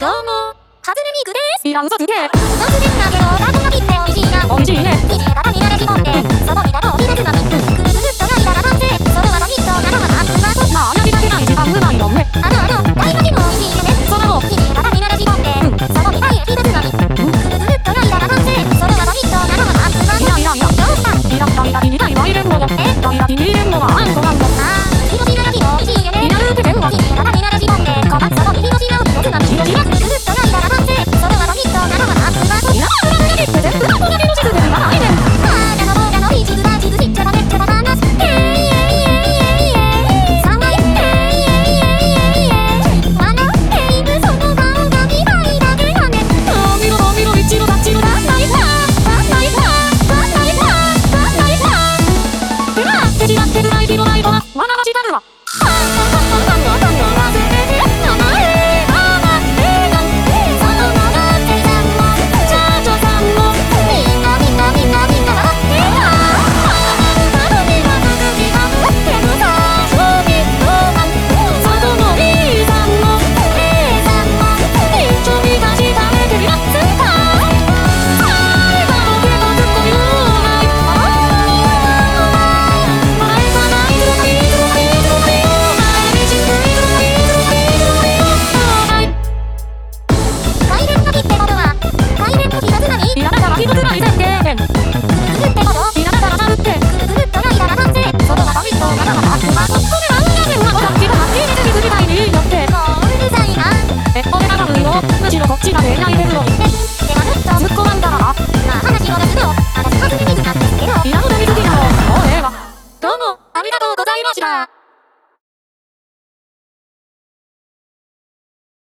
どうも、ハズレミクです。 いや、嘘つけ。 突然だけど、タコが切って美味しいな。 美味しいね。 生地がバニラで仕込んで、そぼみだと入れつまみ。ぐるぐるっと焼いたら完成。それはドミッと仲間がうまそう。 まあ、焼きたてが一番うまいもんね。 大巻きも美味しいよね。 それも、 生地がバニラで仕込んで、そぼみが入れつまみ。ぐるぐるっと焼いたら完成。それはドミッと仲間がうまそう。 いや。 どうした？ いや、大焼きに大は入れんのよ。大焼きに入れんのはあんこなんだ。 ひろしが焼きも美味しいよね。 いやるってでも、 生地がバニラで仕込んで、そぼみひろしがおつまみ。ぐるぐるっと焼いたら完成。それはドミッと仲間がうまそう。 いや、裏の焼きって全部箱焼きの地図ではないねん。手伝ってるない広ないわ、わながしたるわ。こっちが恋愛レベルの